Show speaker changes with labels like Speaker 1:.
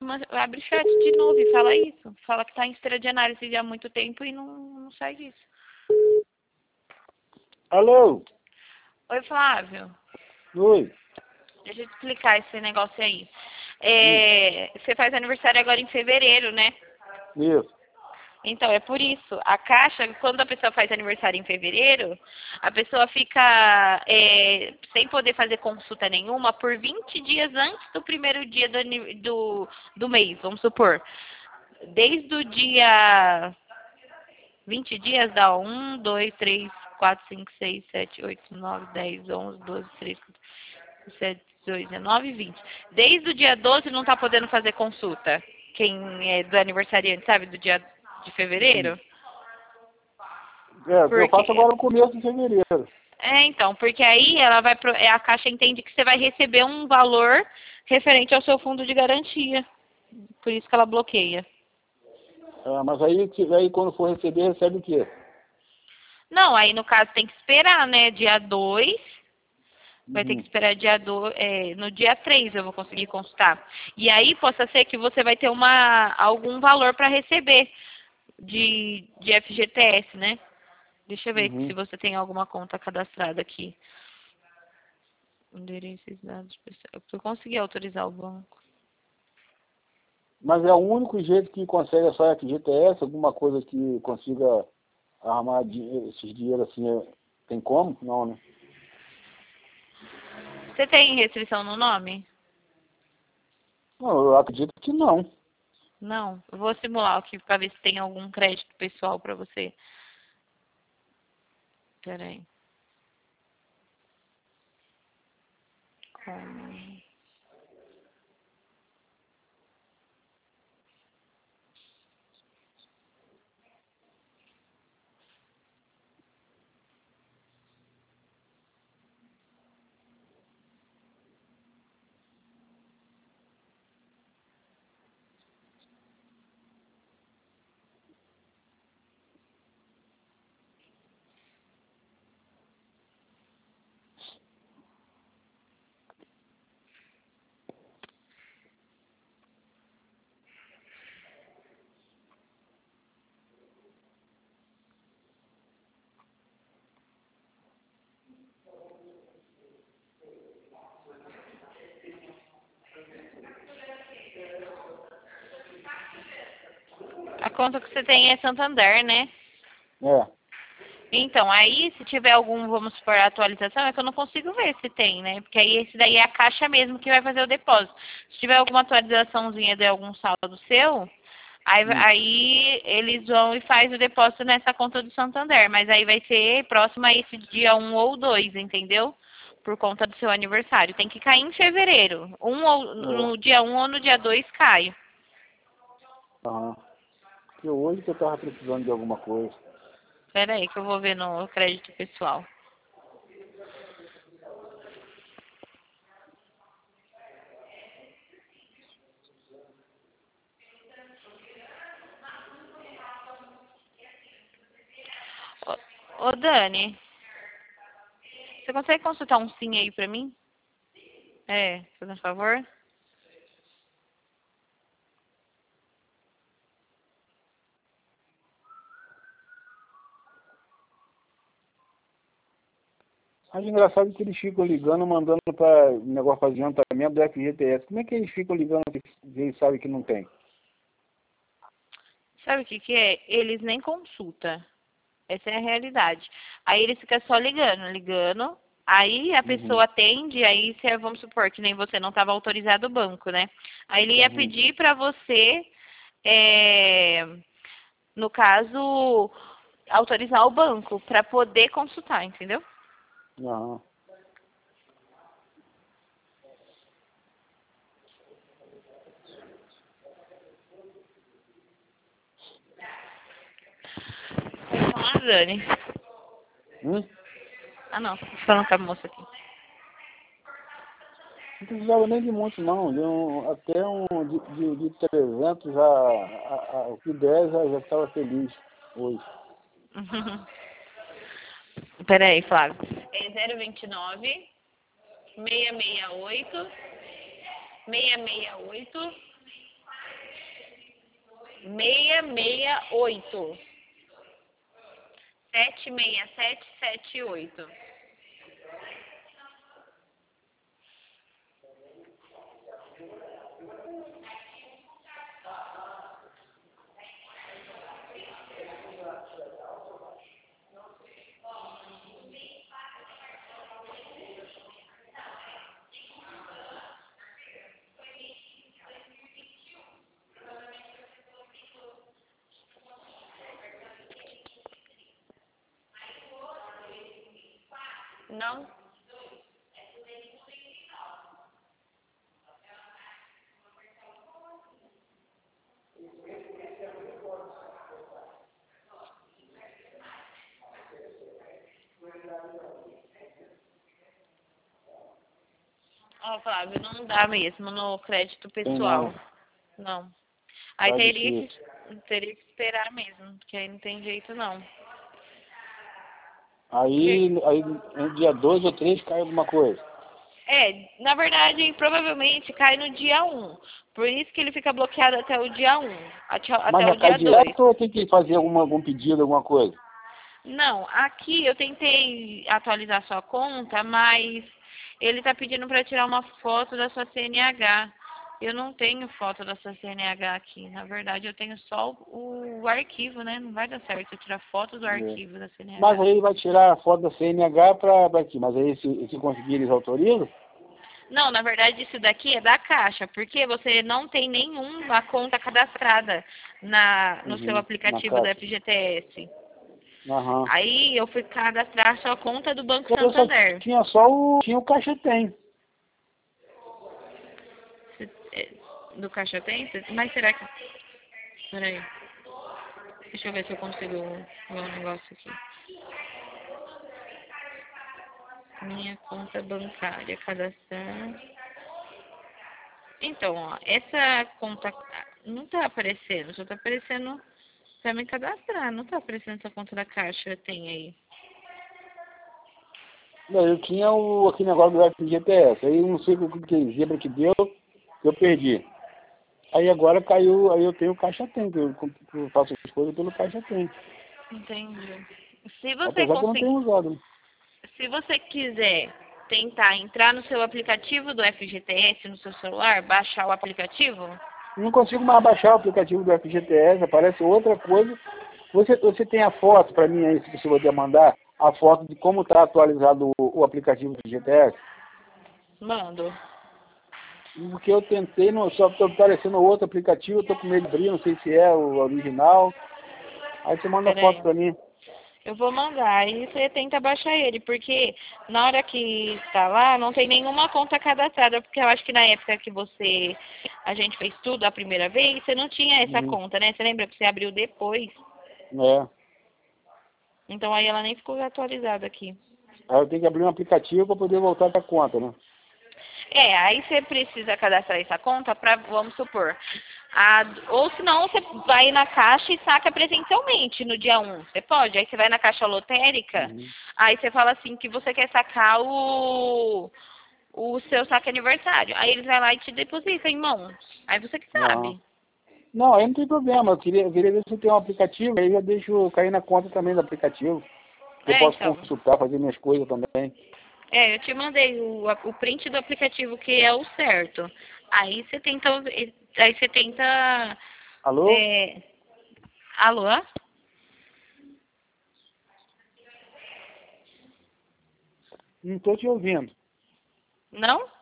Speaker 1: abre chat de novo e fala isso. Fala que tá em esteira de análise há muito tempo e não sai disso.
Speaker 2: Alô?
Speaker 1: Oi, Flávio.
Speaker 2: Oi.
Speaker 1: Deixa eu te explicar esse negócio aí. Você faz aniversário agora em fevereiro, né?
Speaker 2: Isso.
Speaker 1: Então, é por isso. A Caixa, quando a pessoa faz aniversário em fevereiro, a pessoa fica sem poder fazer consulta nenhuma por 20 dias antes do primeiro dia do mês, vamos supor. Desde o dia 20 dias dá 1, 2, 3, 4, 5, 6, 7, 8, 9, 10, 11, 12, 13, 17, 18, 19, 20. Desde o dia 12 não está podendo fazer consulta. Quem é do aniversariante, sabe? Do dia de fevereiro.
Speaker 2: Eu faço agora no começo de fevereiro.
Speaker 1: Então, porque aí a Caixa entende que você vai receber um valor referente ao seu fundo de garantia. Por isso que ela bloqueia.
Speaker 2: Mas aí quando for receber, recebe o quê?
Speaker 1: Não, aí no caso tem que esperar, né? Dia 2. Vai ter que esperar no dia 3 eu vou conseguir consultar. E aí possa ser que você vai ter algum valor para receber de FGTS, né? Deixa eu ver se você tem alguma conta cadastrada aqui. Endereço e dados pessoais. Eu consegui autorizar o banco.
Speaker 2: Mas é o único jeito que consegue é só FGTS, alguma coisa que consiga arrumar esses dinheiros assim, tem como? Não, né?
Speaker 1: Você tem restrição no nome?
Speaker 2: Não, eu acredito que não.
Speaker 1: Não. Eu vou simular aqui para ver se tem algum crédito pessoal para você. Peraí. A conta que você tem é Santander, né? Então, aí se tiver vamos supor, atualização, é que eu não consigo ver se tem, né? Porque aí esse daí é a Caixa mesmo que vai fazer o depósito. Se tiver alguma atualizaçãozinha de algum saldo seu, aí eles vão e faz o depósito nessa conta do Santander. Mas aí vai ser próximo a esse dia 1 ou 2, entendeu? Por conta do seu aniversário. Tem que cair em fevereiro. No dia 1 ou no dia 2 cai.
Speaker 2: Porque hoje que eu tava precisando de alguma coisa.
Speaker 1: Espera aí que eu vou ver no crédito pessoal. Ô Dani, você consegue consultar um sim aí pra mim? Por favor.
Speaker 2: Mas engraçado que eles ficam ligando, mandando para o negócio fazer adiantamento do FGTS. Como é que eles ficam ligando se eles sabem que não tem?
Speaker 1: Sabe o que é? Eles nem consultam. Essa é a realidade. Aí eles ficam só ligando. Aí a pessoa atende, aí vamos supor que nem você não estava autorizado o banco, né? Aí ele ia pedir para você, no caso, autorizar o banco para poder consultar, entendeu? Pode falar, Dani? Ah, não. Tô falando com a moça aqui.
Speaker 2: Não precisava nem de muito, não. Até de 300, o que 10 já estava feliz hoje.
Speaker 1: Peraí, Flávio. É 029 668 668 668. 76778. Não? Ó, Flávio, não dá mesmo no crédito pessoal. Não. Aí
Speaker 2: Tá
Speaker 1: teria
Speaker 2: difícil.
Speaker 1: teria que esperar mesmo, porque aí não tem jeito não.
Speaker 2: Aí no dia 2 ou 3 cai alguma coisa.
Speaker 1: É, na verdade, provavelmente cai no dia 1. Por isso que ele fica bloqueado até o dia 1,
Speaker 2: Mas
Speaker 1: até
Speaker 2: já
Speaker 1: o
Speaker 2: cai
Speaker 1: dia 2.
Speaker 2: direto ou tem que fazer algum pedido, alguma coisa?
Speaker 1: Não, aqui eu tentei atualizar sua conta, mas ele tá pedindo para tirar uma foto da sua CNH. Eu não tenho foto da sua CNH aqui. Na verdade, eu tenho só o arquivo, né? Não vai dar certo eu tirar foto do arquivo da CNH.
Speaker 2: Mas aí ele vai tirar a foto da CNH para aqui. Mas aí se conseguir eles autorizam?
Speaker 1: Não, na verdade, isso daqui é da Caixa, porque você não tem nenhuma conta cadastrada no seu
Speaker 2: Na
Speaker 1: aplicativo da
Speaker 2: caixa.
Speaker 1: FGTS.
Speaker 2: Aham.
Speaker 1: Aí eu fui cadastrar a sua conta do Banco
Speaker 2: Eu só
Speaker 1: Santander.
Speaker 2: tinha o Caixa Tem.
Speaker 1: Do Caixa Tem? Mas será que... Peraí. Deixa eu ver se eu consigo ver um negócio aqui. Minha conta bancária, cadastrar. Então, ó, essa conta não tá aparecendo, só tá aparecendo pra me cadastrar, não tá aparecendo essa conta da Caixa, tem aí.
Speaker 2: Não, eu tinha aquele negócio do FGTS. Aí eu não sei o que zebra que deu, que eu perdi. Aí agora caiu, aí eu tenho o Caixa Tem, que eu faço as coisas pelo Caixa Tem.
Speaker 1: Entendi. Se você
Speaker 2: Apesar que eu não
Speaker 1: conseguir,
Speaker 2: tenho usado.
Speaker 1: se você quiser tentar entrar no seu aplicativo do FGTS no seu celular, baixar o aplicativo,
Speaker 2: Não consigo mais baixar o aplicativo do FGTS, aparece outra coisa. Você tem a foto para mim aí, se você puder mandar, a foto de como está atualizado o aplicativo do FGTS?
Speaker 1: mando.
Speaker 2: Porque eu tentei, só está aparecendo outro aplicativo, eu estou com medo de abrir, não sei se é o original. Aí você manda foto
Speaker 1: Peraí.
Speaker 2: para mim.
Speaker 1: Eu vou mandar, aí você tenta baixar ele, porque na hora que tá lá, não tem nenhuma conta cadastrada, porque eu acho que na época que a gente fez tudo a primeira vez, você não tinha essa
Speaker 2: Uhum.
Speaker 1: conta, né? Você lembra que você abriu depois?
Speaker 2: É.
Speaker 1: Então aí ela nem ficou atualizada aqui.
Speaker 2: Aí eu tenho que abrir um aplicativo para poder voltar para a conta, né?
Speaker 1: É, aí você precisa cadastrar essa conta para, vamos supor, ou senão você vai na caixa e saca presencialmente no dia 1. Você pode, aí você vai na caixa lotérica,
Speaker 2: Uhum.
Speaker 1: aí você fala assim que você quer sacar o seu saque aniversário. Aí eles vai lá e te deposita em mãos. Aí você que
Speaker 2: Aham.
Speaker 1: sabe.
Speaker 2: Não, aí não tem problema. Eu queria ver se tem um aplicativo, aí eu deixo cair na conta também do aplicativo. Eu
Speaker 1: É,
Speaker 2: posso
Speaker 1: então.
Speaker 2: consultar, fazer minhas coisas também.
Speaker 1: É, eu te mandei o print do aplicativo que é o certo. Aí você tenta,
Speaker 2: Alô?
Speaker 1: é, alô?
Speaker 2: Não estou te ouvindo.
Speaker 1: Não?